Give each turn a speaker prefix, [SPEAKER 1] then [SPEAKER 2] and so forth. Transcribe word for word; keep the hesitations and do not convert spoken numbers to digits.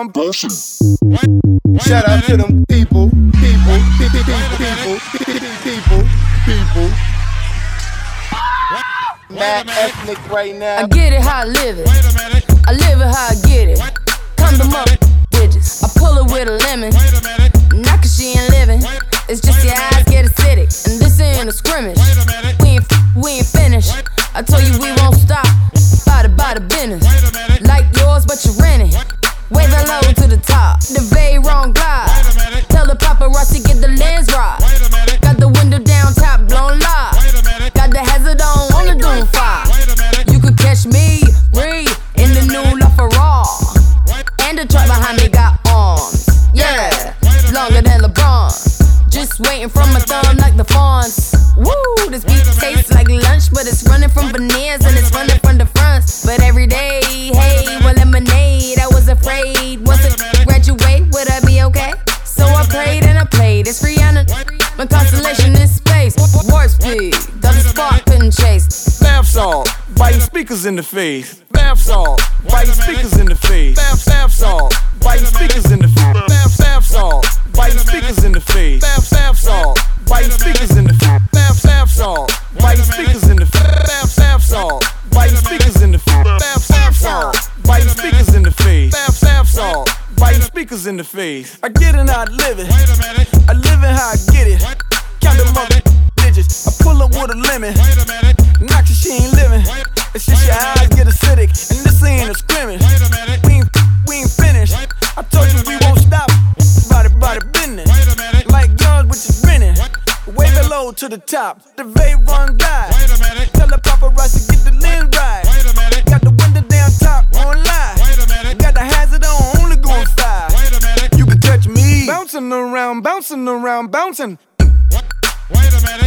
[SPEAKER 1] around bullshit.
[SPEAKER 2] Shout out to them people, people, people, people, people, people. Mad ethnic right now.
[SPEAKER 3] I get it how I live it. I live it how I get it. Come to mother bitches. I pull it with a lemon. Not cause she ain't living. It's just your eyes get acidic. And this ain't a scrimmage. We ain't, we ain't finished. I told you we won't stop. Bada bada business. Like yours, but you're renting. Wave it low to the top. The very wrong glide. Tell the paparazzi get the lens right. Got the window down, top blown live. Got the hazard on, on the doom fire. You could catch me, Bree, in the new LaFerrari. And the truck behind me got arms. Yeah, longer than LeBron. Just waiting from my thumb like the fawns. Woo, this beat tastes like lunch, but it's running from veneers and it's running from the fronts. But every day, hey, well, lemonade. I was afraid, once I graduate, would I be okay? So I prayed and I played. It's Rihanna, my constellation in space. Warp speed, got the spark, couldn't chase.
[SPEAKER 1] Bath salt, biting speakers in the face. Bath salt, biting speakers in the face. Bath, bath salt, biting speakers in the face. Bath, bath salt, biting speakers in the face. Bath, bath salt, biting speakers in the face. Bath, bath salt, biting speakers in the face. Bath, bath salt, biting speakers in the face. Bath, bath salt, biting speakers in the face. Bath, bath salt, biting speakers in the face. I get it how I live it. I live it how I get it. Count them up digits. I pull up with a lemon. Not cause she ain't living. It's just your eyes get acidic. And this ain't a scrimmage. We ain't, we ain't finished. I told you we won't stop. Body, body business. Like yours, which is renting. Wave it low to the top. The Veyron guy. Tell the paparazzi get the lens right. Got the window down top on live. Got the hazard on, only going five. You can touch me. Bouncing around, bouncing around, bouncing. Wait a minute.